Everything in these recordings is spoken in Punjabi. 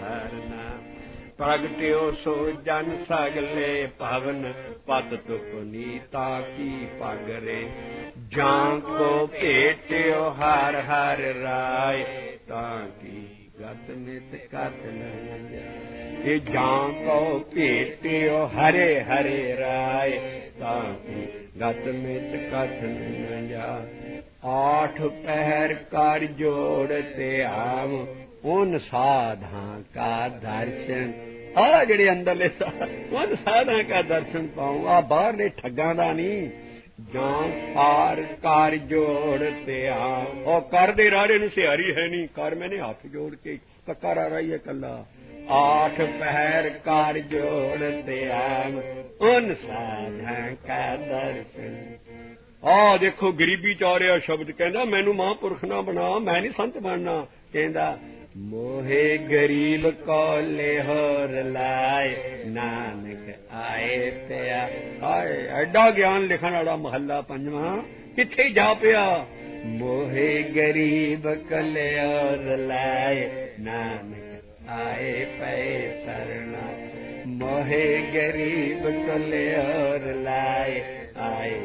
धरना। प्रगट्यो सो जन सगले पवन पत तुक नीता की पगरे। जां को भेट्यो हर हर राय ताकि गत नित कत न। ये जां को भेट्यो हरे हरे राय ताकि गत नित कत न जा। आठ पहर कर जोड़ते आव उन साधा का दर्शन। आ जेड़े अंदरले उन साधा का दर्शन पाऊं। आ बाहरले ठगां दा नहीं। जां पार कर जोड़ते आव। और कर दे रारे नूं सिहारी है नहीं। कर मैंने हाथ जोड़ के कक्का रारा ही है कला। आठ पहर कर जोड़ते आव उन साधा का दर्शन। आ देखो गरीबी च आ रहा शब्द कहंदा मैनू महापुरख ना बना, मैं नहीं संत बनना। कहंदा मोहे गरीब को लेहोर लाए नानक आए पिया। आए एडा ज्ञान लिखण वाला महला पंजवां किथे जा पिया। मोहे गरीब को लेहोर लाए नानक आए पे सरना। मोहे गरीब को लेहोर लाए आए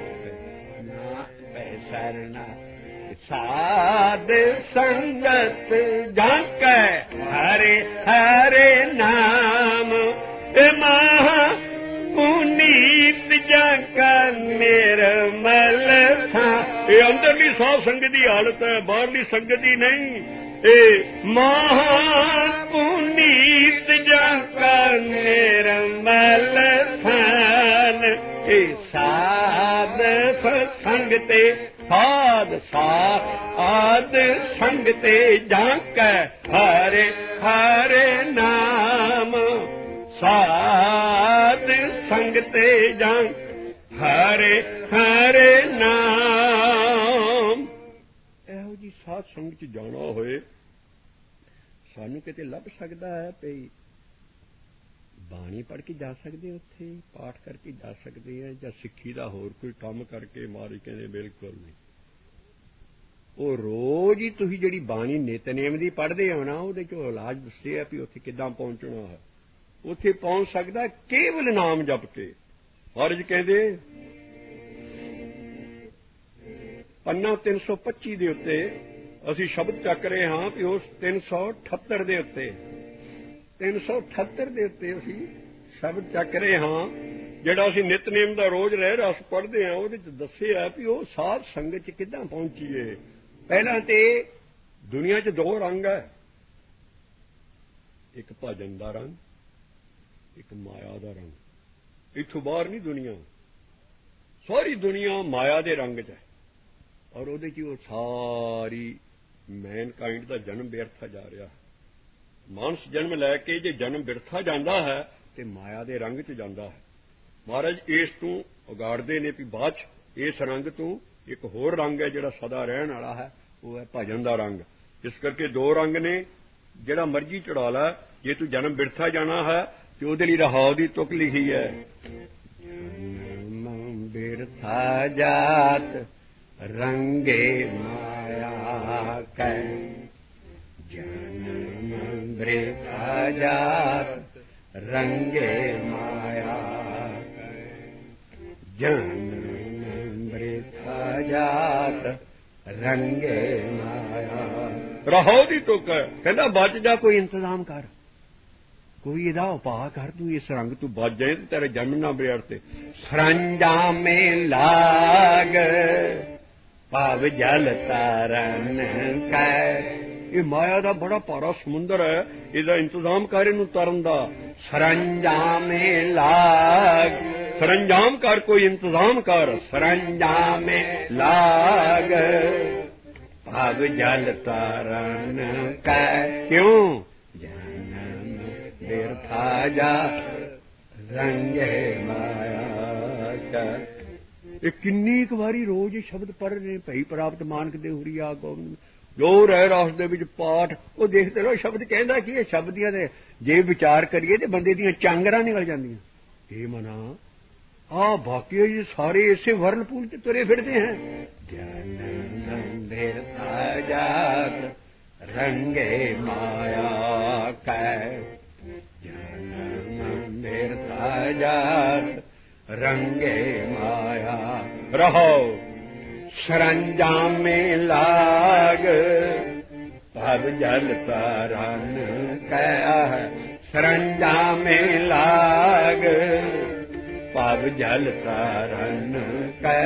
सरना। साध संगत झांकै हरे हरे नाम। महा पुनीत जाका निर्मल था। ये अंदरली साध संगत की हालत है, बाहरली संगत की नहीं। ए महा पुनीत जाका निर्मल थान। साध संगते साध साध संगते झांकै हरे हरे नाम। साध संगते झांक हरे हरे नाम। ਇਹੋ ਜੀ ਸਾਧ ਸੰਗਤ ਚ ਜਾਣਾ ਹੋਏ ਸਾਨੂੰ ਕਿਤੇ ਲੱਭ ਸਕਦਾ ਹੈ ਭਈ ਬਾਣੀ ਪੜ੍ਹ ਕੇ ਜਾ ਸਕਦੇ ਹਾਂ, ਉੱਥੇ ਪਾਠ ਕਰਕੇ ਜਾ ਸਕਦੇ ਹਾਂ, ਜਾਂ ਸਿੱਖੀ ਦਾ ਹੋਰ ਕੋਈ ਕੰਮ ਕਰਕੇ ਮਾਰੀ। ਕਹਿੰਦੇ ਬਿਲਕੁਲ ਨਹੀਂ। ਉਹ ਰੋਜ਼ ਹੀ ਤੁਸੀਂ ਜਿਹੜੀ ਬਾਣੀ ਨਿਤਨੇਮ ਦੀ ਪੜ੍ਹਦੇ ਹੋ ਨਾ, ਉਹਦੇ ਚੋਂ ਇਲਾਜ ਦੱਸੇ ਆ ਵੀ ਉੱਥੇ ਕਿੱਦਾਂ ਪਹੁੰਚਣਾ ਹੈ। ਉੱਥੇ ਪਹੁੰਚ ਸਕਦਾ ਕੇਵਲ ਨਾਮ ਜਪ ਕੇ। ਹਰਜ ਕਹਿੰਦੇ ਪੰਨਾ 325 ਦੇ ਉੱਤੇ ਅਸੀਂ ਸ਼ਬਦ ਚੱਕ ਰਹੇ ਹਾਂ ਕਿ ਉਸ 378 ਦੇ ਉੱਤੇ 378 ਦੇ ਉੱਤੇ ਅਸੀਂ ਸ਼ਬਦ ਚੱਕ ਰਹੇ ਹਾਂ ਜਿਹੜਾ ਅਸੀਂ ਨਿਤਨੇਮ ਦਾ ਰੋਜ਼ ਰਹਿ ਰਸ ਪੜ੍ਹਦੇ ਹਾਂ। ਉਹਦੇ ਚ ਦੱਸਿਆ ਵੀ ਉਹ ਸਾਧ ਸੰਗਤ ਚ ਕਿੱਦਾਂ ਪਹੁੰਚੀਏ। ਪਹਿਲਾਂ ਤੇ ਦੁਨੀਆ ਚ ਦੋ ਰੰਗ ਹੈ, ਇੱਕ ਭਜਨ ਦਾ ਰੰਗ, ਇੱਕ ਮਾਇਆ ਦਾ ਰੰਗ। ਇੱਥੋਂ ਬਾਹਰ ਨਹੀਂ ਦੁਨੀਆ, ਸਾਰੀ ਦੁਨੀਆ ਮਾਇਆ ਦੇ ਰੰਗ ਚ ਹੈ। ਔਰ ਉਹਦੇ ਚ ਉਹ ਸਾਰੀ ਮੈਨਕਾਇੰਡ ਦਾ ਜਨਮ ਵਿਅਰਥਾ ਜਾ ਰਿਹਾ। ਮਾਨਸ ਜਨਮ ਲੈ ਕੇ ਜੇ ਜਨਮ ਬਿਰਥਾ ਜਾਂਦਾ ਹੈ ਤੇ ਮਾਇਆ ਦੇ ਰੰਗ ਚ ਜਾਂਦਾ ਹੈ। ਮਹਾਰਾਜ ਇਸ ਤੋਂ ਉਗਾੜਦੇ ਨੇ ਵੀ ਬਾਅਦ ਚ ਇਸ ਰੰਗ ਤੋਂ ਇੱਕ ਹੋਰ ਰੰਗ ਹੈ ਜਿਹੜਾ ਸਦਾ ਰਹਿਣ ਵਾਲਾ ਹੈ, ਉਹ ਹੈ ਭਜਨ ਦਾ ਰੰਗ। ਇਸ ਕਰਕੇ ਦੋ ਰੰਗ ਨੇ, ਜਿਹੜਾ ਮਰਜ਼ੀ ਚੜਾ ਲੈ। ਜੇ ਤੂੰ ਜਨਮ ਬਿਰਥਾ ਜਾਣਾ ਹੈ ਤੇ ਉਹਦੇ ਲਈ ਰਹਾਉ ਦੀ ਤੁਕ ਲਿਖੀ ਹੈ। ਜਨਮ ਬਿਰਥਾ ਜਾਤ ਰੰਗੇ ਮਾਇਆ ਕੈ। जन्म वृथा जात रंगे माया। जन्म वृथा जात रंगे माया। रहो दी तो कहता बच जा, कोई इंतजाम कर, कोई ਇਹਦਾ ਉਪਾਅ ਕਰ, ਤੂੰ ਇਸ ਰੰਗ ਤੋਂ ਬਚ ਜਾਏ ਤੇ ਤੇਰਾ ਜਨਮ ਨਾ ਬਿਰਤੇ। ਸਰੰਜਾਮੇ ਲਾਗ ਭਾਵ ਜਲ ਤਾਰਨ ਕੈ। ਇਹ ਮਾਇਆ ਦਾ ਬੜਾ ਭਾਰਾ ਸਮੁੰਦਰ ਹੈ, ਇਹਦਾ ਇੰਤਜ਼ਾਮ ਕਰ ਇਹਨੂੰ ਤਰਨ ਦਾ। ਸਰੰਜਾਮੇ ਲਾਗ, ਸਰੰਜਾਮ ਕਰ, ਕੋਈ ਇੰਤਜ਼ਾਮ ਕਰ। ਸਰੰਜਾਮੇ ਲਾਗ ਭਾਵ ਜਲ ਤਾਰਨ ਕੈ। ਕਿਉਂ? ਜਨਮ ਬਿਰਥਾ ਜਾ ਰੰਗੇ ਮਾਇਆ ਕੈ। ਇਹ ਕਿੰਨੀ ਕੁ ਵਾਰੀ ਰੋਜ਼ ਇਹ ਸ਼ਬਦ ਪੜ੍ਹ ਰਹੇ। ਭਈ ਪ੍ਰਾਪਤ ਮਾਨਕ ਦੇ ਹੁਰੀਆ ਗੋਬਿੰਦ ਜੋ ਰਹਿ ਰਸ ਦੇ ਵਿੱਚ ਪਾਠ, ਉਹ ਦੇਖਦੇ ਰਹੋ ਸ਼ਬਦ ਕਹਿੰਦਾ ਕੀ ਹੈ। ਸ਼ਬਦ ਦੀਆਂ ਦੇ ਜੇ ਵਿਚਾਰ ਕਰੀਏ ਤੇ ਬੰਦੇ ਦੀਆਂ ਚਾਂਗਰਾਂ ਨਿਕਲ ਜਾਂਦੀਆਂ। ਇਹ ਮਨਾ ਆ ਬਾਕੀ ਸਾਰੇ ਇਸੇ ਵਰਨਪੂਲ ਤੇ ਤੁਰੇ ਫਿਰਦੇ ਹੈ। ਜਨਮ ਬਿਰਥਾ ਜਾਤ रंगे माया कै जन्म बिरथा जात रंगे माया रहो सरंजाम में लाग भव जल तरन कया सरंजाम में लाग भव जल तरन कै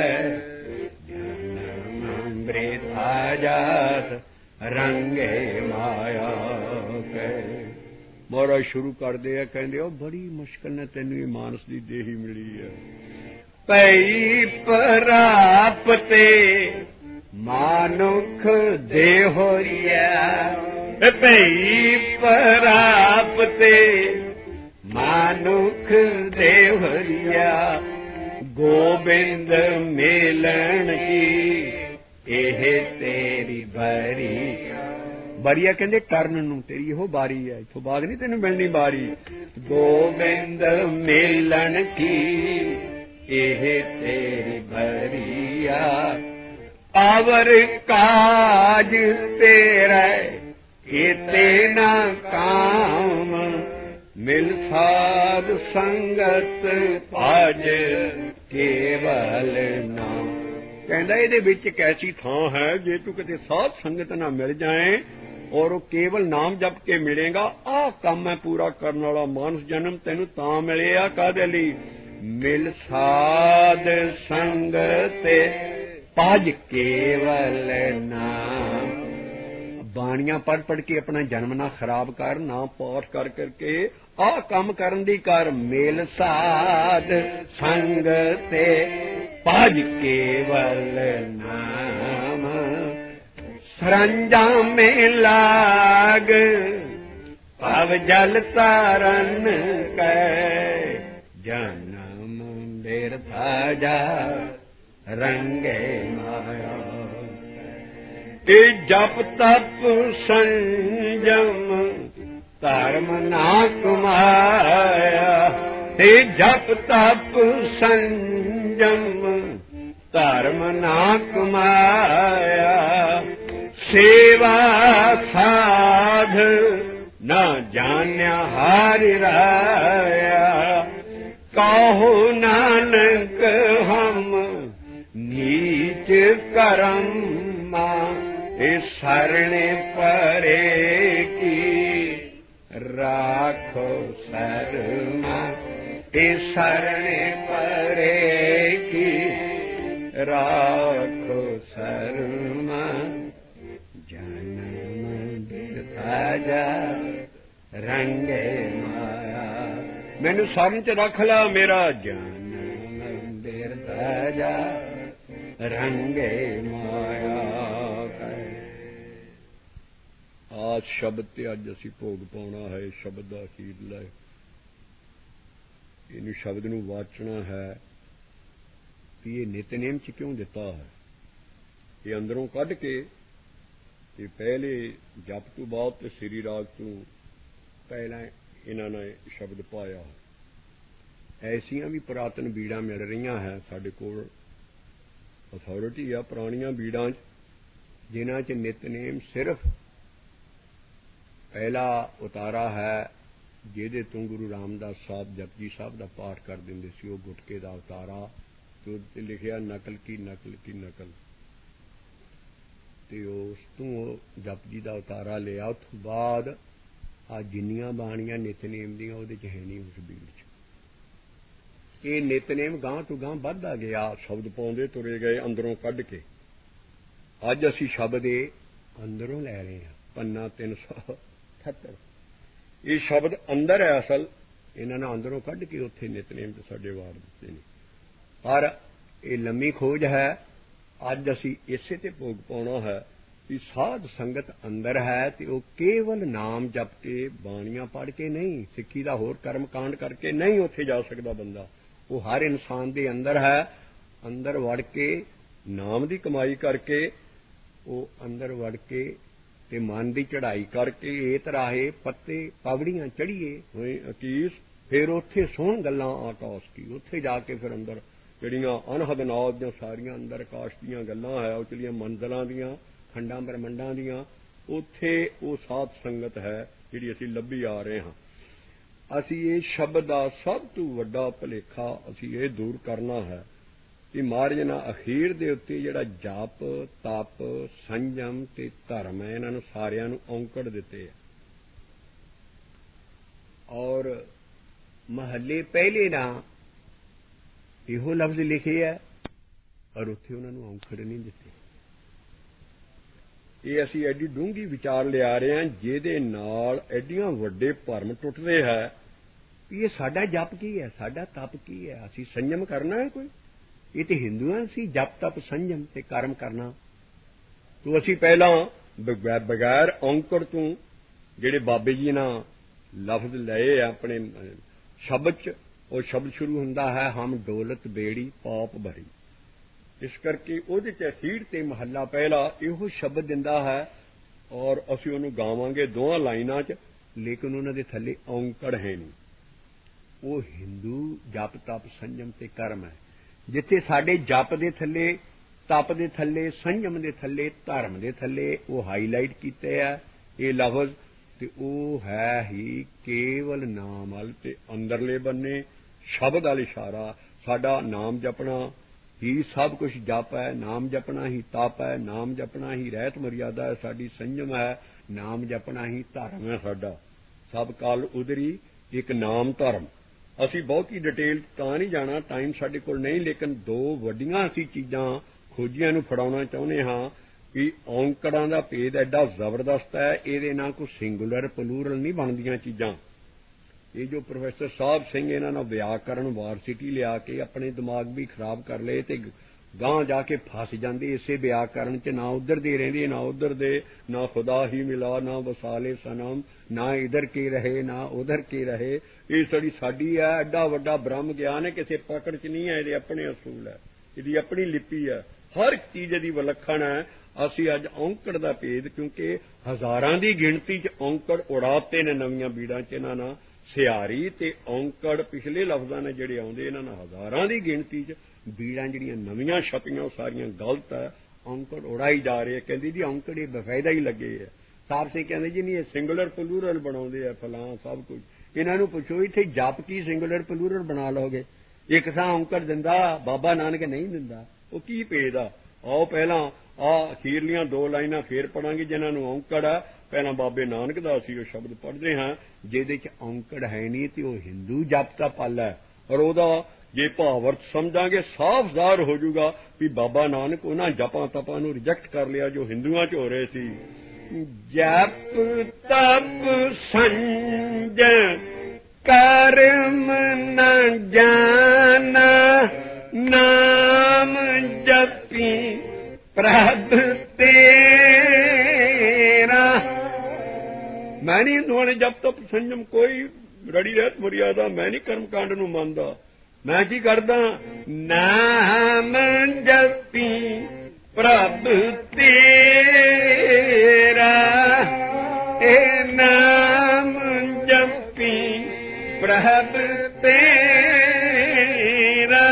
जन्म बिरथा जात रंगे माया कै। ਮਹਾਰਾਜ ਸ਼ੁਰੂ ਕਰਦੇ ਆ, ਕਹਿੰਦੇ ਉਹ ਬੜੀ ਮੁਸ਼ਕਲ ਨਾਲ ਤੈਨੂੰ ਇਹ ਮਾਨਸ ਦੀ ਦੇਹੀ ਮਿਲੀ ਹੈ। ਪਈ ਪ੍ਰਾਪਤੇ ਮਾਨੁਖ ਦੇਹੋਰੀਆ ਪਈ ਪ੍ਰਾਪਤੇ ਮਾਨੁਖ ਦੇਹੋਰੀਆ ਗੋਬਿੰਦ ਮਿਲਣ ਕੀ ਇਹ ਤੇਰੀ ਬਰੀ ਬਾਰੀ ਆ। ਕਹਿੰਦੇ ਟਰਨ ਨੂੰ ਤੇਰੀ ਇਹੋ ਬਾਰੀ ਹੈ, ਇਥੋਂ ਬਾਅਦ ਨਹੀਂ ਤੈਨੂੰ ਮਿਲਣੀ ਬਾਰੀ। ਗੋਬਿੰਦ ਮਿਲਣ ਕੀ ਇਹ ਤੇਰੀ ਬਰੀਆ ਆਵਰ ਕਾਜ ਤੇਰਾ ਕੀਤੇ ਨਾ ਕਾਮ ਮਿਲ ਸਾਧ ਸੰਗਤ ਭਜ ਕੇਵਲ ਨਾਮ। ਕਹਿੰਦਾ ਇਹਦੇ ਵਿੱਚ ਇੱਕ ਐਸੀ ਥਾਂ ਹੈ ਜੇ ਤੂੰ ਕਿਤੇ ਸਾਧ ਸੰਗਤ ਨਾਲ ਮਿਲ ਜਾਏ ਔਰ ਉਹ ਕੇਵਲ ਨਾਮ ਜਪ ਕੇ ਮਿਲੇਗਾ। ਆਹ ਕੰਮ ਹੈ ਪੂਰਾ ਕਰਨ ਵਾਲਾ। ਮਾਨਸ ਜਨਮ ਤੈਨੂੰ ਤਾਂ ਮਿਲਿਆ ਕਾਹਦੇ ਲਈ? ਮਿਲ ਸਾਧ ਸੰਗਤ ਭਜ ਕੇਵਲ ਨਾਮ। ਬਾਣੀਆਂ ਪੜ੍ਹ ਪੜ੍ਹ ਕੇ ਆਪਣਾ ਜਨਮ ਨਾ ਖਰਾਬ ਕਰ, ਨਾ ਪਾਠ ਕਰ ਕਰਕੇ ਆਹ ਕੰਮ ਕਰਨ ਦੀ ਕਰ। ਮਿਲ ਸਾਧ ਸੰਗਤ ਭਜ ਕੇਵਲ ਨਾਮ ਸਰੰਜਾਮੇ ਲਾਗ ਭਵ ਜਲ ਤਾਰਨ ਕੈ ਜਨਮ ਬਿਰਥਾ ਜਾ ਰੰਗੇ ਮਾਇਆ। ਇਹ ਜਪ ਤਪ ਸੰਜਮ ਧਰਮ ਨਾ ਕਮਾਇਆ। ਇਹ ਜਪ ਤਪ ਸੰਜਮ ਧਰਮ ਨਾ ਕਮਾਇਆ। ਸੇਵਾ ਸਾਧ ਨਾ ਜਾਣਿਆ ਹਰਿ ਰਾਇਆ। ਕਹੋ ਨਾਨਕ ਹਮ ਨੀਚ ਕਰਮਾ ਇਹ ਸਰਣੇ ਪਰੇ ਕੀ ਰਾਖੋ ਸਰਮਾ। ਇਹ ਸਰਣੇ ਪਰੇ ਕੀ ਰਾਖੋ ਸਰਮਾ। ਜਨਮ ਬਿਰਥਾ ਜਾ ਰੰਗੇ ਮਾਇਆ। ਮੈਨੂੰ ਸਰਨ ਚ ਰੱਖ ਲਾ ਮੇਰਾ ਜਨਮ ਬਿਰਥਾ ਜਾ ਰੰਗੇ ਮਾਇਆ। ਆਜ ਸ਼ਬਦ ਤੇ ਅੱਜ ਅਸੀਂ ਭੋਗ ਪਾਉਣਾ ਹੈ। ਸ਼ਬਦ ਦਾ ਅਖੀਰਲਾ ਇਹਨੂੰ ਸ਼ਬਦ ਨੂੰ ਵਾਚਣਾ ਹੈ ਕਿ ਇਹ ਨਿਤਨੇਮ ਚ ਕਿਉਂ ਦਿੱਤਾ ਹੈ। ਇਹ ਅੰਦਰੋਂ ਕੱਢ ਕੇ ਇਹ ਪਹਿਲੇ ਜਪ ਤੋਂ ਬਾਅਦ ਤੇ ਸ੍ਰੀ ਰਾਗ ਤੋਂ ਪਹਿਲਾਂ ਇਹਨਾਂ ਨੇ ਸ਼ਬਦ ਪਾਇਆ। ਐਸੀਆਂ ਵੀ ਪੁਰਾਤਨ ਬੀੜਾਂ ਮਿਲ ਰਹੀਆਂ ਹੈ ਸਾਡੇ ਕੋਲ, ਅਥਾਰਟੀ ਆ ਪੁਰਾਣੀਆਂ ਬੀੜਾਂ 'ਚ, ਜਿਨ੍ਹਾਂ 'ਚ ਨਿਤਨੇਮ ਸਿਰਫ ਪਹਿਲਾ ਉਤਾਰਾ ਹੈ ਜਿਹਦੇ ਤੋਂ ਗੁਰੂ ਰਾਮਦਾਸ ਸਾਹਿਬ ਜਪਜੀ ਸਾਹਿਬ ਦਾ ਪਾਠ ਕਰ ਦਿੰਦੇ ਸੀ। ਉਹ ਗੁਟਕੇ ਦਾ ਉਤਾਰਾ ਤੇ ਉਹਦੇ ਤੇ ਲਿਖਿਆ ਨਕਲ ਕੀ ਨਕਲ ਕੀ ਨਕਲ। ਤੇ ਉਸ ਤੋਂ ਜਪਜੀ ਦਾ ਉਤਾਰਾ ਲਿਆ। ਉਸ ਤੋਂ ਬਾਅਦ ਆ ਜਿੰਨੀਆਂ ਬਾਣੀਆਂ ਨਿਤਨੇਮ ਦੀਆਂ ਉਹਦੇ 'ਚ ਹੈ ਨਹੀਂ ਉਸ ਬੀੜ 'ਚ। ਇਹ ਨਿਤਨੇਮ ਗਾਂਹ ਤੋਂ ਗਾਂਹ ਵੱਧਦਾ ਗਿਆ। ਸ਼ਬਦ ਪਾਉਂਦੇ ਤੁਰੇ ਗਏ ਅੰਦਰੋਂ ਕੱਢ ਕੇ। ਅੱਜ ਅਸੀਂ ਸ਼ਬਦ ਇਹ ਅੰਦਰੋਂ ਲੈ ਰਹੇ ਹਾਂ। ਪੰਨਾ 378 ਇਹ ਸ਼ਬਦ ਅੰਦਰ ਹੈ ਅਸਲ। ਇਹਨਾਂ ਨੇ ਅੰਦਰੋਂ ਕੱਢ ਕੇ ਉੱਥੇ ਨਿਤਨੇਮ ਤੇ ਸਾਡੇ ਵਾਰ ਦਿੱਤੇ ਨੇ। ਪਰ ਇਹ ਲੰਮੀ ਖੋਜ ਹੈ। ਅੱਜ ਅਸੀਂ ਇਸੇ ਤੇ ਭੋਗ ਪਾਉਣਾ ਹੈ ਕਿ ਸਾਧ ਸੰਗਤ ਅੰਦਰ ਹੈ ਤੇ ਉਹ ਕੇਵਲ ਨਾਮ ਜਪ ਕੇ ਬਾਣੀਆਂ ਪੜ੍ਹ ਕੇ ਨਹੀਂ, ਸਿੱਖੀ ਦਾ ਹੋਰ ਕਰਮ ਕਾਂਡ ਕਰਕੇ ਨਹੀਂ ਉੱਥੇ ਜਾ ਸਕਦਾ ਬੰਦਾ। ਉਹ ਹਰ ਇਨਸਾਨ ਦੇ ਅੰਦਰ ਹੈ। ਅੰਦਰ ਵੜ ਕੇ ਨਾਮ ਦੀ ਕਮਾਈ ਕਰਕੇ, ਉਹ ਅੰਦਰ ਵੜ ਕੇ ਤੇ ਮਨ ਦੀ ਚੜ੍ਹਾਈ ਕਰਕੇ ਏਤ ਰਾਹੇ ਪੱਤੇ ਪਗੜੀਆਂ ਚੜ੍ਹੀਏ ਹੋਏ ਅਕੀਸ। ਫਿਰ ਉੱਥੇ ਸੁਣ ਗੱਲਾਂ ਆਕਾਸ਼ ਕੀ। ਉੱਥੇ ਜਾ ਕੇ ਫਿਰ ਅੰਦਰ ਜਿਹੜੀਆਂ ਅਨਹਦ ਨਾਦ ਦੀਆਂ ਸਾਰੀਆਂ ਅੰਦਰ ਆਕਾਸ਼ ਦੀਆਂ ਗੱਲਾਂ ਹੈ, ਉਹ ਚਲੀਆਂ ਮੰਜ਼ਲਾਂ ਦੀਆਂ, ਖੰਡਾਂ ਬ੍ਰਹਮੰਡਾਂ ਦੀਆਂ, ਉੱਥੇ ਉਹ ਸਾਧ ਸੰਗਤ ਹੈ ਜਿਹੜੀ ਅਸੀਂ ਲੱਭੀ ਆ ਰਹੇ ਹਾਂ। ਅਸੀਂ ਇਹ ਸ਼ਬਦ ਦਾ ਸਭ ਤੋਂ ਵੱਡਾ ਭੁਲੇਖਾ ਅਸੀਂ ਇਹ ਦੂਰ ਕਰਨਾ ਹੈ ਕਿ ਮਹਾਰਾਜ ਨੇ ਅਖੀਰ ਦੇ ਉੱਤੇ ਜਿਹੜਾ ਜਪ, ਤਪ, ਸੰਜਮ ਤੇ ਧਰਮ ਹੈ, ਇਹਨਾਂ ਨੂੰ ਸਾਰਿਆਂ ਨੂੰ ਔਂਕੜ ਦਿੱਤੇ ਆ। ਔਰ ਮਹੱਲੇ ਪਹਿਲੇ ਨਾ ਇਹੋ ਲਫ਼ਜ਼ ਲਿਖੇ ਆ, ਔਰ ਉੱਥੇ ਉਹਨਾਂ ਨੂੰ ਔਂਕੜ ਨਹੀਂ ਦਿੱਤੇ। ਇਹ ਅਸੀਂ ਐਡੀ ਡੂੰਘੀ ਵਿਚਾਰ ਲਿਆ ਰਹੇ ਹਾਂ, ਜਿਹਦੇ ਨਾਲ ਐਡੀਆਂ ਵੱਡੇ ਭਰਮ ਟੁੱਟਦੇ ਹੈ ਵੀ ਇਹ ਸਾਡਾ ਜਪ ਕੀ ਹੈ, ਸਾਡਾ ਤਪ ਕੀ ਹੈ, ਅਸੀਂ ਸੰਜਮ ਕਰਨਾ ਹੈ ਕੋਈ? ਇਹ ਤੇ ਹਿੰਦੂਆਂ ਸੀ ਜਪ, ਤਪ, ਸੰਜਮ ਤੇ ਕਰਮ ਕਰਨਾ। ਤੋ ਅਸੀਂ ਪਹਿਲਾਂ ਬਗੈਰ ਔਂਕੜ ਤੋਂ ਜਿਹੜੇ ਬਾਬੇ ਜੀ ਨਾਲ ਲਫ਼ਜ਼ ਲਏ ਆਪਣੇ ਸ਼ਬਦ 'ਚ, ਉਹ ਸ਼ਬਦ ਸ਼ੁਰੂ ਹੁੰਦਾ ਹੈ ਹਮ ਡੋਲਤ ਬੇੜੀ ਪਾਪ ਭਰੀ। ਇਸ ਕਰਕੇ ਉਹਦੇ 'ਚ ਅਖੀਰ ਤੇ ਮਹੱਲਾ ਪਹਿਲਾ ਇਹੋ ਸ਼ਬਦ ਦਿੰਦਾ ਹੈ, ਔਰ ਅਸੀਂ ਉਹਨੂੰ ਗਾਵਾਂਗੇ ਦੋਹਾਂ ਲਾਈਨਾਂ 'ਚ, ਲੇਕਿਨ ਉਹਨਾਂ ਦੇ ਥੱਲੇ ਔਂਕੜ ਹੈ ਨਹੀਂ। ਉਹ ਹਿੰਦੂ ਜਪ, ਤਪ, ਸੰਜਮ ਤੇ ਕਰਮ ਹੈ। ਜਿੱਥੇ ਸਾਡੇ ਜਪ ਦੇ ਥੱਲੇ, ਤਪ ਦੇ ਥੱਲੇ, ਸੰਜਮ ਦੇ ਥੱਲੇ, ਧਰਮ ਦੇ ਥੱਲੇ ਉਹ ਹਾਈਲਾਈਟ ਕੀਤੇ ਆ ਇਹ ਲਫ਼ਜ਼, ਤੇ ਉਹ ਹੈ ਹੀ ਕੇਵਲ ਨਾਮ ਵੱਲ ਤੇ ਅੰਦਰਲੇ ਬੰਨੇ ਸ਼ਬਦ ਵਾਲ ਇਸ਼ਾਰਾ। ਸਾਡਾ ਨਾਮ ਜਪਣਾ ਹੀ ਸਭ ਕੁਝ ਜਪ ਹੈ, ਨਾਮ ਜਪਣਾ ਹੀ ਤਪ ਹੈ, ਨਾਮ ਜਪਣਾ ਹੀ ਰਹਿਤ ਮਰਿਆਦਾ ਹੈ, ਸਾਡੀ ਸੰਜਮ ਹੈ, ਨਾਮ ਜਪਣਾ ਹੀ ਧਰਮ ਹੈ ਸਾਡਾ। ਸਭ ਕਾਲ ਉਦਰੀ ਇੱਕ ਨਾਮ ਧਰਮ। ਅਸੀਂ ਬਹੁਤੀ ਡਿਟੇਲ ਤਾਂ ਨਹੀਂ ਜਾਣਾ, ਟਾਈਮ ਸਾਡੇ ਕੋਲ ਨਹੀਂ, ਲੇਕਿਨ ਦੋ ਵੱਡੀਆਂ ਅਸੀਂ ਚੀਜ਼ਾਂ ਖੋਜੀਆਂ ਨੂੰ ਫੜਾਉਣਾ ਚਾਹੁੰਦੇ ਹਾਂ ਕਿ ਔਂਕੜਾਂ ਦਾ ਭੇਦ ਐਡਾ ਜ਼ਬਰਦਸਤ ਹੈ, ਇਹਦੇ ਨਾਲ ਕੋਈ ਸਿੰਗੂਲਰ ਪਲੂਰਲ ਨਹੀਂ ਬਣਦੀਆਂ ਚੀਜ਼ਾਂ। ਇਹ ਜੋ ਪ੍ਰੋਫੈਸਰ ਸਾਹਿਬ ਸਿੰਘ ਇਹਨਾਂ ਨਾਲ ਵਿਆਕਰਣ ਵਾਰਸਿਟੀ ਲਿਆ ਕੇ ਆਪਣੇ ਦਿਮਾਗ ਵੀ ਖਰਾਬ ਕਰ ਲਏ ਤੇ ਗਾਂਹ ਜਾ ਕੇ ਫਸ ਜਾਂਦੇ ਇਸੇ ਵਿਆਕਰਣ 'ਚ, ਨਾ ਉੱਧਰ ਦੇ ਰਹਿੰਦੇ ਨਾ ਉੱਧਰ ਦੇ, ਨਾ ਖੁਦਾ ਹੀ ਮਿਲਾ ਨਾ ਵਸਾਲੇ ਸਨਮ, ਨਾ ਇਧਰ ਕੇ ਰਹੇ ਨਾ ਉਧਰ ਕੇ ਰਹੇ। ਇਹ ਸਾਡੀ ਹੈ ਐਡਾ ਵੱਡਾ ਬ੍ਰਹਮ ਗਿਆਨ ਹੈ, ਕਿਸੇ ਪਕੜ 'ਚ ਨਹੀਂ ਹੈ, ਇਹਦੇ ਆਪਣੇ ਅਸੂਲ ਹੈ, ਇਹਦੀ ਆਪਣੀ ਲਿਪੀ ਹੈ, ਹਰ ਇੱਕ ਚੀਜ਼ ਇਹਦੀ ਵਿਲੱਖਣ ਹੈ। ਅਸੀਂ ਅੱਜ ਔਂਕੜ ਦਾ ਭੇਦ, ਕਿਉਂਕਿ ਹਜ਼ਾਰਾਂ ਦੀ ਗਿਣਤੀ 'ਚ ਔਂਕੜ ਉਡਾਤੇ ਨੇ ਨਵੀਆਂ ਬੀੜਾਂ 'ਚ ਇਹਨਾਂ ਨਾਲ, ਸਿਹਾਰੀ ਤੇ ਔਂਕੜ ਪਿਛਲੇ ਲਫ਼ਜ਼ਾਂ ਨੇ ਜਿਹੜੇ ਆਉਂਦੇ ਇਹਨਾਂ ਨਾਲ ਹਜ਼ਾਰਾਂ ਦੀ ਗਿਣਤੀ 'ਚ ਬੀੜਾਂ ਜਿਹੜੀਆਂ ਨਵੀਆਂ ਛਪੀਆਂ ਉਹ ਸਾਰੀਆਂ ਗਲਤ ਹੈ, ਔਂਕੜ ਉਡਾਈ ਜਾ ਰਹੇ। ਕਹਿੰਦੀ ਜੀ ਔਂਕੜ ਇਹ ਬਕਾਇਦਾ ਹੀ ਲੱਗੇ ਹੈ। ਸਾਹਿਬ ਸਿੰਘ ਕਹਿੰਦੇ ਜੀ ਨਹੀਂ, ਇਹ ਸਿੰਗੂਲਰ ਪਲੂਰਲ ਬਣਾਉਂਦੇ ਆ ਫਲਾਂ ਸਭ ਕੁਝ। ਇਹਨਾਂ ਨੂੰ ਪੁੱਛੋ ਇੱਥੇ ਜਪ ਕੀ ਸਿੰਗੂਲਰ ਪਲੂਰਲ ਬਣਾ ਲਓਗੇ? ਇੱਕ ਥਾਂ ਔਂਕੜ ਦਿੰਦਾ, ਬਾਬਾ ਨਾਨਕ ਨਹੀਂ ਦਿੰਦਾ, ਉਹ ਕੀ ਭੇਦ ਆ? ਆਓ ਪਹਿਲਾਂ ਅਖੀਰਲੀਆਂ ਦੋ ਲਾਈਨਾਂ ਫੇਰ ਪੜਾਂਗੇ ਜਿਨ੍ਹਾਂ ਨੂੰ ਔਂਕੜ ਆ। ਪਹਿਲਾਂ ਬਾਬੇ ਨਾਨਕ ਦਾ ਅਸੀਂ ਉਹ ਸ਼ਬਦ ਪੜ੍ਹਦੇ ਹਾਂ ਜਿਹਦੇ 'ਚ ਔਂਕੜ ਹੈ ਨਹੀਂ, ਤੇ ਉਹ ਹਿੰਦੂ ਜਪ ਦਾ ਪਲ ਹੈ। ਔਰ ਉਹਦਾ ਜੇ ਭਾਵ-ਅਰਥ ਸਮਝਾਂਗੇ ਸਾਫ਼ ਜ਼ਾਹਰ ਹੋ ਜਾਊਗਾ ਵੀ ਬਾਬਾ ਨਾਨਕ ਉਹਨਾਂ ਜਪਾਂ ਤਪਾਂ ਨੂੰ ਰਿਜੈਕਟ ਕਰ ਲਿਆ ਜੋ ਹਿੰਦੂਆਂ 'ਚ ਹੋ ਰਹੇ ਸੀ। ਜਪ ਤਪ ਸੰਜ ਕਰਮ ਨ ਜਾਨਾ, ਨਾਮ ਜਪੀ ਪ੍ਰਭ ਤੇਰਾ। ਮੈਂ ਨਹੀਂ ਦੋਨੇ ਜਪ ਤਪ ਸੰਜਮ ਕੋਈ ਰੜੀ ਰਹਿਤ ਮਰਿਆਦਾ, ਮੈਂ ਨਹੀਂ ਕਰਮ ਕਾਂਡ ਨੂੰ ਮੰਨਦਾ। ਮੈਂ ਕੀ ਕਰਦਾ? ਨਾਮ ਜਪੀ ਪ੍ਰਭ ਤੇਰਾ, ਇਹ ਨਾਮ ਜਪੀ ਪ੍ਰਭ ਤੇਰਾ।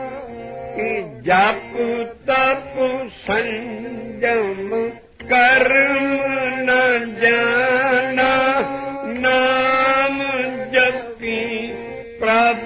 ਜਪ ਤਪ ਸੰਜਮ ਕਰਮ ਨ ਜਾਨਾ, ਨਾਮ ਜਪੀ ਪ੍ਰਭ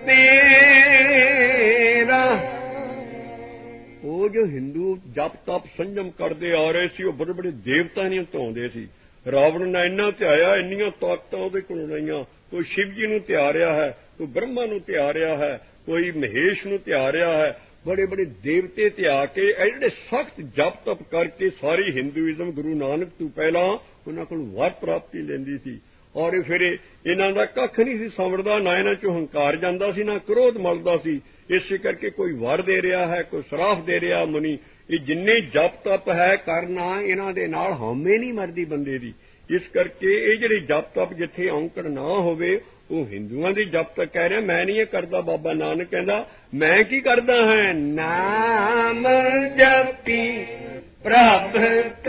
ਤੇਰਾ। ਉਹ ਜੋ ਹਿੰਦੂ ਜਪ ਤਪ ਸੰਜਮ ਕਰਦੇ ਆ ਰਹੇ ਸੀ, ਉਹ ਬੜੇ ਬੜੇ ਦੇਵਤਾ ਨਹੀਂ ਧਾਉਂਦੇ ਸੀ। ਰਾਵਣ ਨੇ ਇੰਨਾ ਧਿਆਇਆ, ਇੰਨੀਆਂ ਤਾਕਤਾਂ ਉਹਦੇ ਕੋਲ ਰਹੀਆਂ। ਕੋਈ ਸ਼ਿਵ ਜੀ ਨੂੰ ਧਿਆ ਰਿਹਾ ਹੈ, ਕੋਈ ਬ੍ਰਹਮਾ ਨੂੰ ਧਿਆ ਰਿਹਾ ਹੈ, ਕੋਈ ਮਹੇਸ਼ ਨੂੰ ਧਿਆ ਰਿਹਾ ਹੈ। ਬੜੇ ਬੜੇ ਦੇਵਤੇ ਧਿਆ ਕੇ ਇਹ ਜਿਹੜੇ ਸਖਤ ਜਪ ਤਪ ਕਰਕੇ ਸਾਰੀ ਹਿੰਦੂਇਜ਼ਮ ਗੁਰੂ ਨਾਨਕ ਤੋਂ ਪਹਿਲਾਂ ਉਹਨਾਂ ਕੋਲ ਵਰ ਪ੍ਰਾਪਤੀ ਲੈਂਦੀ ਸੀ। ਔਰ ਫਿਰ ਇਹਨਾਂ ਦਾ ਕੱਖ ਨਹੀਂ ਸੀ ਸੰਵਰਦਾ, ਨਾ ਇਹਨਾਂ 'ਚੋਂ ਹੰਕਾਰ ਜਾਂਦਾ ਸੀ, ਨਾ ਕ੍ਰੋਧ ਮਲਦਾ ਸੀ। ਇਸੇ ਕਰਕੇ ਕੋਈ ਵਰ ਦੇ ਰਿਹਾ ਹੈ, ਕੋਈ ਸਰਾਫ ਦੇ ਰਿਹਾ ਮੁਨੀ। ਇਹ ਜਿੰਨੇ ਜਪ ਤਪ ਹੈ ਕਰਨਾ, ਇਹਨਾਂ ਦੇ ਨਾਲ ਹਉਮੈ ਨਹੀਂ ਮਰਦੀ ਬੰਦੇ ਦੀ। ਇਸ ਕਰਕੇ ਇਹ ਜਿਹੜੇ ਜਪ ਤਪ ਜਿੱਥੇ ਔਂਕੜ ਨਾ ਹੋਵੇ, ਉਹ ਹਿੰਦੂਆਂ ਦੀ ਜਪ ਤਪ ਕਹਿ ਰਿਹਾ। ਮੈਂ ਨਹੀਂ ਇਹ ਕਰਦਾ। ਬਾਬਾ ਨਾਨਕ ਕਹਿੰਦਾ ਮੈਂ ਕੀ ਕਰਦਾ ਹਾਂ? ਨਾਮ ਜਪੀ ਪ੍ਰਭ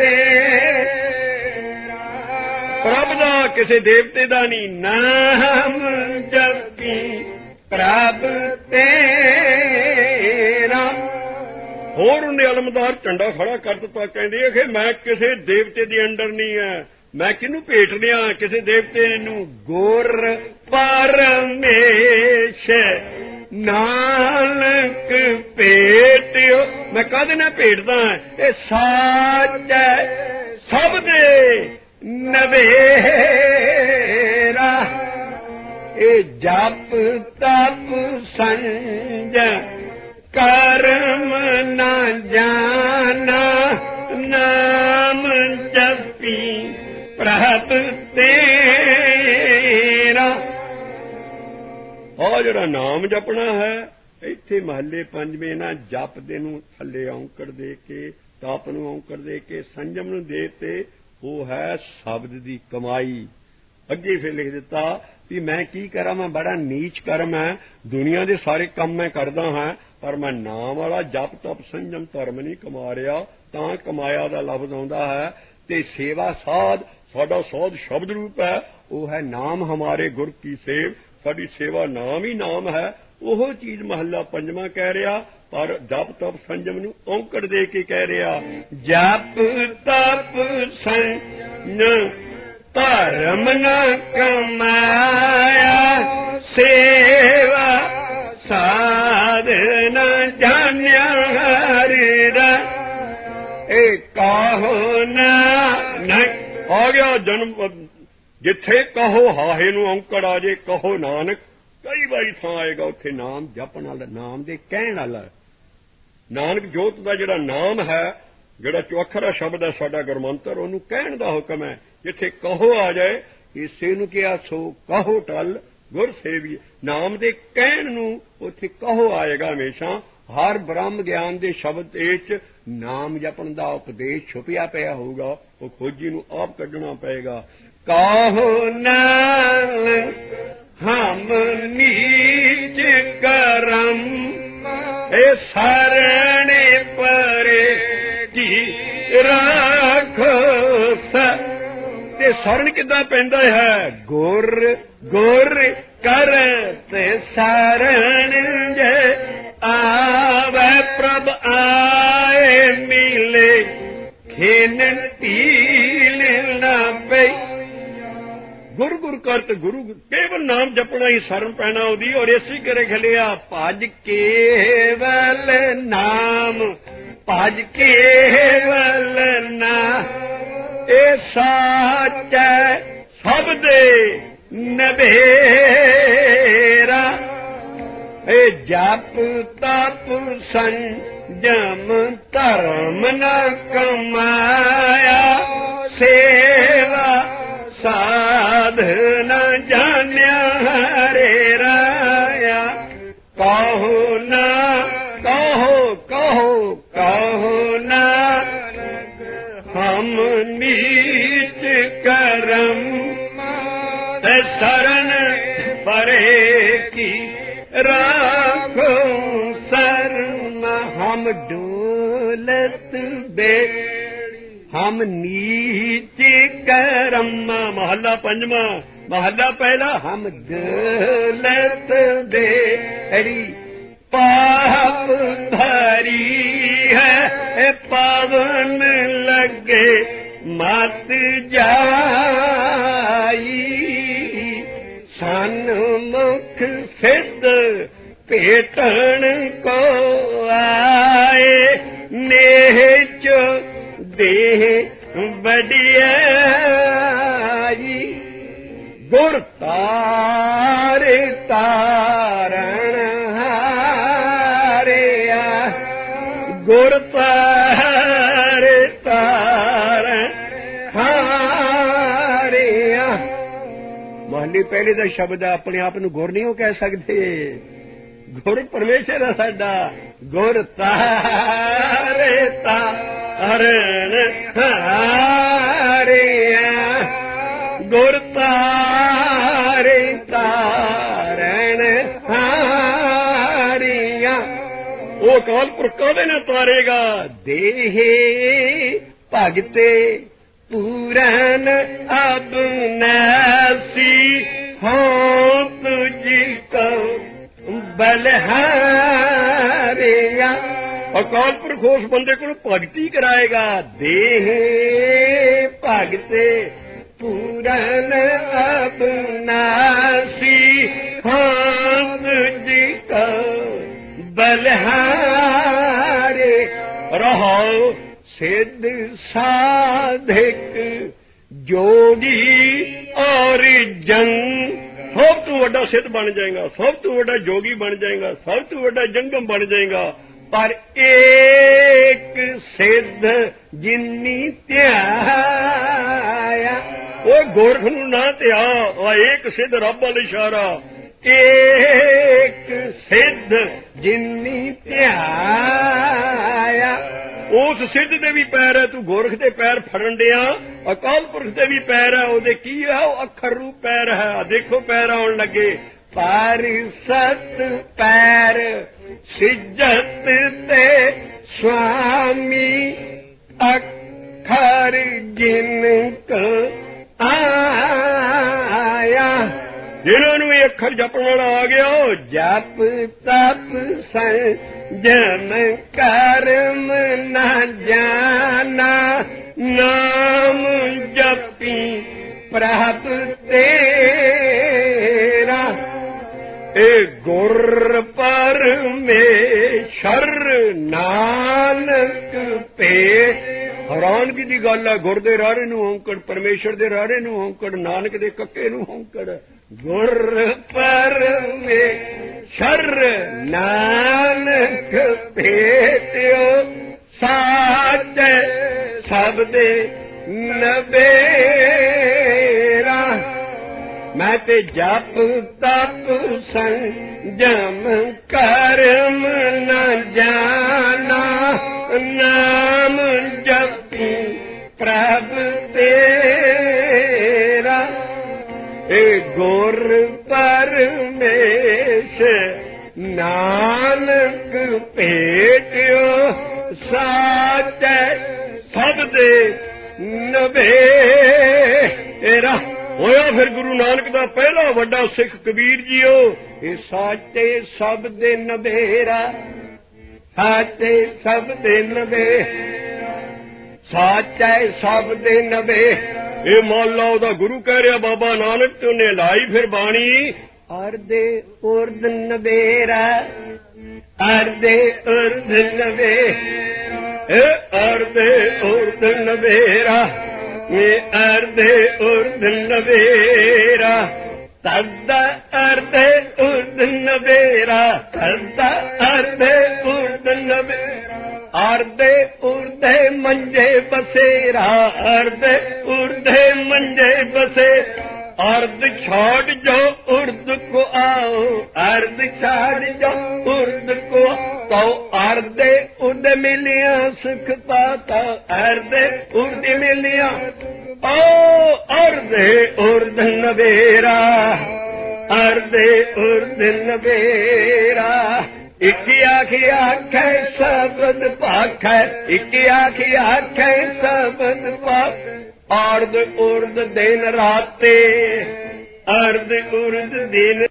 ਤੇਰਾ। ਪ੍ਰਭ ਦਾ, ਕਿਸੇ ਦੇਵਤੇ ਦਾ ਨਹੀਂ। ਨਾਮ ਜਪੀ ਪ੍ਰਭ ਤੇਰਾ। ਹੋਰ ਉਹਨੇ ਅਲਮਦਾਰ ਝੰਡਾ ਖੜਾ ਕਰ ਦਿੱਤਾ, ਕਹਿੰਦੇ ਕਿ ਮੈਂ ਕਿਸੇ ਦੇਵਤੇ ਦੇ ਅੰਡਰ ਨਹੀਂ ਹੈ, ਮੈਂ ਕਿਹਨੂੰ ਭੇਟ ਲਿਆ, ਕਿਸੇ ਦੇਵਤੇ ਨੂੰ। ਗੁਰ ਪਰਮੇਸ਼ ਨਾਨਕ ਭੇਟਿਓ, ਮੈਂ ਕਾਹਦੇ ਨਾਲ ਭੇਟਦਾ, ਇਹ ਸਾਚ ਸਭ ਦੇ ਨਵੇਰਾ, ਇਹ ਜਪ ਤਪ ਸੰਜ ਕਰਮ ਨਾ ਜਾਣਾ, ਨਾਮ ਜਪੀ ਪ੍ਰਭ ਤੇਰਾ। ਆਹ ਜਿਹੜਾ ਨਾਮ ਜਪਣਾ ਹੈ, ਇੱਥੇ ਮਹੱਲੇ ਪੰਜਵੇਂ ਨਾ ਜਪਦੇ ਨੂੰ ਥੱਲੇ ਔਂਕੜ ਦੇ ਕੇ, ਤਪ ਨੂੰ ਔਂਕੜ ਦੇ ਕੇ, ਸੰਜਮ ਨੂੰ ਦੇ ਤੇ, ਉਹ ਹੈ ਸ਼ਬਦ ਦੀ ਕਮਾਈ। ਅੱਗੇ ਫਿਰ ਲਿਖ ਦਿੱਤਾ ਵੀ ਮੈਂ ਕੀ ਕਰਾਂ, ਮੈਂ ਬੜਾ ਨੀਚ ਕਰਮ ਹੈ, ਦੁਨੀਆ ਦੇ ਸਾਰੇ ਕੰਮ ਮੈਂ ਕਰਦਾ ਹਾਂ, ਪਰ ਮੈਂ ਨਾਮ ਵਾਲਾ ਜਪ ਤਪ ਸੰਜਮ ਧਰਮ ਨਹੀਂ ਕਮਾ ਰਿਹਾ, ਤਾਂ ਕਮਾਇਆ ਦਾ ਲਫ਼ਜ਼ ਆਉਂਦਾ ਹੈ। ਤੇ ਸੇਵਾ ਸਾਧ, ਸਾਡਾ ਸਾਧ ਸ਼ਬਦ ਰੂਪ ਹੈ, ਉਹ ਹੈ ਨਾਮ ਹਮਾਰੇ ਗੁਰ ਕੀ ਸੇਵ, ਸਾਡੀ ਸੇਵਾ ਨਾਮ ਹੀ ਨਾਮ ਹੈ। ਉਹ ਚੀਜ਼ ਮਹੱਲਾ ਪੰਜਵਾਂ ਕਹਿ ਰਿਹਾ, ਪਰ ਜਪ ਤਪ ਸੰਜਮ ਨੂੰ ਔਂਕੜ ਦੇ ਕੇ ਕਹਿ ਰਿਹਾ। ਜਪ ਤਪ ਸੰਜਮ ਧਰਮ ਨ ਕਮਾਇਆ, ਸੇਵਾ ਸਾਧ ਨ ਜਾਣਿਆ ਹਰਿ ਰਾ, ਇਹ ਕਹੋ ਨਾਨਕ। ਆ ਗਿਆ ਜਨਮ, ਜਿੱਥੇ ਕਹੋ ਹਾਹੇ ਨੂੰ ਔਂਕੜ ਆ ਜੇ, ਕਹੋ ਨਾਨਕ ਕਈ ਵਾਰੀ ਥਾਂ ਆਏਗਾ, ਉੱਥੇ ਨਾਮ ਜਪਣ ਵਾਲਾ, ਨਾਮ ਦੇ ਕਹਿਣ ਵਾਲਾ। ਨਾਨਕ ਜੋਤ ਦਾ ਜਿਹੜਾ ਨਾਮ ਹੈ, ਜਿਹੜਾ ਚੌਖਰਾ ਸ਼ਬਦ ਹੈ ਸਾਡਾ ਗੁਰਮੰਤਰ, ਉਹਨੂੰ ਕਹਿਣ ਦਾ ਹੁਕਮ ਹੈ। ਜਿੱਥੇ ਕਹੋ ਆ ਜਾਏ, ਇਸੇ ਨੂੰ ਕਿਹਾ ਸੋ ਕਹੋ ਟਲ ਗੁਰ ਸੇਵੀ। ਨਾਮ ਦੇ ਕਹਿਣ ਨੂੰ ਉੱਥੇ ਕਹੋ ਆਏਗਾ ਹਮੇਸ਼ਾ। ਹਰ ਬ੍ਰਹਮ ਗਿਆਨ ਦੇ ਸ਼ਬਦ ਵਿੱਚ ਨਾਮ ਜਪਣ ਦਾ ਉਪਦੇਸ਼ ਛੁਪਿਆ ਪਿਆ ਹੋਊਗਾ, ਉਹ ਖੋਜੀ ਨੂੰ ਆਪ ਕੱਢਣਾ ਪਏਗਾ। ਕਹੋ ਨਾਨਕ ਹਮ ਨੀਚ ਕਰਮ, ਇਹ ਸਰਣੇ ਪਰੇ ਕੀ ਰਾਖੋ ਸ। ਤੇ ਸਰਣ ਕਿੱਦਾਂ ਪੈਂਦਾ ਹੈ, ਗੁਰ ਗੁਰ ਕਰ ਤੇ ਸਰਣ ਜੇ ਆਵੇ ਪ੍ਰਭ ਆਏ ਮਿਲੇ, ਖੇਨ ਢੀਲ ਨਾ ਪਈ। ਗੁਰ ਗੁਰ ਕਰਤ ਗੁਰੂ, ਕੇਵਲ ਨਾਮ ਜਪਣਾ ਹੀ ਸ਼ਰਨ ਪੈਣਾ ਉਹਦੀ। ਔਰ ਇਸੇ ਕਰੇ ਖਲਿਆ ਭਜ ਕੇਵਲ ਨਾਮ, ਭਜ ਕੇਵਲ ਨਾ, ਇਹ ਸਾਚ ਸਭ ਦੇ ਨਵੇਰਾ, ਇਹ ਜਪ ਤਪ ਸੰਜਮ ਧਰਮ ਨ ਕਮਾਇਆ, ਸੇਵਾ ਸਾਧ ਨ ਜਾਣਿਆ ਹਰਿ ਰਾਇਆ। ਕਹੋ ਨਾ ਕਹੋ, ਕਹੋ ਕਹੋ ਨਾ ਹਮ ਨੀਚ ਕਰਮ, ਤੇ ਸਰਣ ਪਰੇ ਕੀ ਰਾਖੋ ਸਰਮ। ਹਮ ਡੋਲਤ ਬੇੜੀ, ਹਮ ਨੀਚ ਕਰਮ। ਮਹੱਲਾ ਪੰਜਵਾਂ, ਮਹੱਲਾ ਪਹਿਲਾ। ਹਮ ਡੋਲਤ ਬੇੜੀ, ਪਾਪ ਭਰੀ ਹੈ ਪਾਵਨ ਲੱਗੇ ਮਤ ਜਾਈ, ਸਨਮੁਖ ਸਿੱਧ ਭੇਟਣ ਕੋ ਆਏ, ਨੇਹ ਚੋ ਦੇਹ ਵਡਿਆਈ। ਗੁਰ ਤਾਰ ਤਾਰਨ ਹਾਰਿਆ, ਗੁਰ ਤਾਰ ਤਾਰਨ ਹਾਰਿਆ। ਮਹੱਲੇ ਪਹਿਲੇ ਦਾ ਸ਼ਬਦ ਆਪਣੇ ਆਪ ਨੂੰ ਗੁਰ ਨਹੀਂ ਉਹ ਕਹਿ ਸਕਦੇ, ਗੁਰ ਪਰਮੇਸ਼ਰ ਹੈ ਸਾਡਾ। ਗੁਰ ਤਾਰ ਤਾਰਨ ਹਾਰਿਆ, ਗੁਰ ਤਾਰ ਤਾਰਨ ਹਾਰਿਆ। ਉਹ ਅਕਾਲ ਪੁਰਖ ਕਾਹਦੇ ਨਾਲ ਤਾਰੇਗਾ, ਦੇਹੇ ਭਗਤੇ ਪੂਰਨ ਅਬਨਾਸੀ, ਹੋ ਤੁਝ ਕੋ ਬਲਹਾਰਿਆ। ਅਕਾਲ ਪੁਰਖ ਉਸ ਬੰਦੇ ਕੋਲ ਭਗਤੀ ਕਰਾਏਗਾ। ਦੇਹ ਭਗਤੇ ਪੂਰਨ ਅਬਨਾਸੀ ਹਾਂ ਜੀ ਕਾ ਬਲਹਾਰੇ ਰਹੋ ਸਿੱਧ ਸਾਧਕ ਜੋਗੀ ਔਰ ਜੰਗ। ਸਭ ਤੋਂ ਵੱਡਾ ਸਿੱਧ ਬਣ ਜਾਏਗਾ, ਸਭ ਤੋਂ ਵੱਡਾ ਜੋਗੀ ਬਣ ਜਾਏਗਾ, ਸਭ ਤੋਂ ਵੱਡਾ ਜੰਗਮ ਬਣ ਜਾਏਗਾ। ਪਰ ਏਕ ਸਿੱਧ ਜਿਨੀ ਧਿਆਇਆ, ਉਹ ਗੋਰਖ ਨੂੰ ਨਾ ਧਿਆ, ਉਹ ਏਕ ਸਿੱਧ ਰੱਬ ਵੱਲ ਇਸ਼ਾਰਾ। ਏਕ ਸਿੱਧ ਜਿਨੀ ਧਿਆਇਆ, ਉਸ ਸਿੱਧ ਦੇ ਵੀ ਪੈਰ ਹੈ, ਤੂੰ ਗੋਰਖ ਦੇ ਪੈਰ ਫੜਨ ਡਿਆ। ਅਕਾਲ ਪੁਰਖ ਦੇ ਵੀ ਪੈਰ ਹੈ, ਉਹਦੇ ਕੀ ਹੈ? ਉਹ ਅੱਖਰ ਰੂਪ ਪੈਰ ਹੈ। ਦੇਖੋ ਪੈਰ ਆਉਣ ਲੱਗੇ। ਪਰ ਸਤ ਪੈਰ ਸਿਜਤ ਤੇ ਸੁਆਮੀ ਅੱਖਰ ਜਿਨ ਕਾ ਆਇਆ, ਜਿਨ੍ਹਾਂ ਨੂੰ ਇਹ ਅੱਖਰ ਜਪਣ ਵਾਲਾ ਆ ਗਿਆ। ਉਹ ਜਪ ਤਪ ਸੰਜਮ ਕਰਮ ਨਾ ਜਾਣਾ, ਨਾਮ ਜਪੀ ਪ੍ਰਭ ਤੇਰਾ। ਇਹ ਗੁਰ ਪਰਮੇਸ਼ਰ ਨਾਨਕ ਪੇ। ਹੈਰਾਨਗੀ ਦੀ ਗੱਲ ਹੈ, ਗੁਰ ਦੇ ਰਾਰੇ ਨੂੰ ਔਂਕੜ, ਪਰਮੇਸ਼ਰ ਦੇ ਰਾਰੇ ਨੂੰ ਔਂਕੜ, ਨਾਨਕ ਦੇ ਕੱਕੇ ਨੂੰ ਔਂਕੜ। ਗੁਰ ਪਰਮੇਸ਼ਰ ਨਾਨਕ ਭੇਟਿਓ, ਸਾਚੇ ਸਬਦੇ ਨਬੇਰਾ। ਮੈਂ ਤੇ ਜਪ ਤਪ ਸੰਜਮ ਕਰਮ ਨ ਜਾਣਾ, ਨਾਮ ਜਪੀ ਪ੍ਰਭ ਤੇਰਾ। ਇਹ ਗੁਰ ਪਰਮੇਸ਼ ਨਾਨਕ ਭੇਟਿਓ, ਸਾਚੇ ਸਬਦੇ ਨਬੇਰਾ। ਹੋਇਆ ਫਿਰ ਗੁਰੂ ਨਾਨਕ ਦਾ ਪਹਿਲਾ ਵੱਡਾ ਸਿੱਖ ਕਬੀਰ ਜੀਓ। ਇਹ ਸਾਚੇ ਸਭ ਦੇ ਨਬੇਰਾ, ਸਾਚੇ ਸਭ ਦੇ ਨਬੇਰਾ, ਸਾਚੇ ਸਭ ਦੇ ਨਬੇ। ਇਹ ਮੌਲਾ ਉਹਦਾ ਗੁਰੂ ਕਹਿ ਰਿਹਾ ਬਾਬਾ ਨਾਨਕ, ਤੇ ਉਹਨੇ ਲਾਈ ਫਿਰ ਬਾਣੀ। ਅਰਦੇ ਉਰਦ ਨਬੇਰਾ, ਅਰਦੇ ਉਰਦ ਨਬੇਰਾ, ਇਹ ਅਰਦੇ ਉਰਦ ਨਬੇਰਾ, ਇਹ ਅਰਦੇ ਉਰਦ ਨਬੇਰਾ। ਤਦਾ ਅਰਦੇ ਉਰਦ ਨਬੇਰਾ, ਤਦਾ ਅਰਦੇ ਉਰਦ ਨਬੇਰਾ। ਅਰਦੇ ਉਰਦੇ ਮੰਜੇ ਬਸੇਰਾ, ਅਰਦੇ ਉਰਦੇ ਮੰਜੇ ਬਸੇ। अर्ध छोड़ जो उर्द को आओ, अर्ध छोड़ जो उर्द को, तो अर्ध उर्द मिलिया सुख पाता, अर्ध उर्द मिलिया ओ अर्ध उर्द नवेरा, अर्ध उर्द नवेरा। इक आखी आखे शब्द पाख, इक आखी आखे शब्द पाख। अर्ध उर्द दिन राते, अर्ध उर्द दिन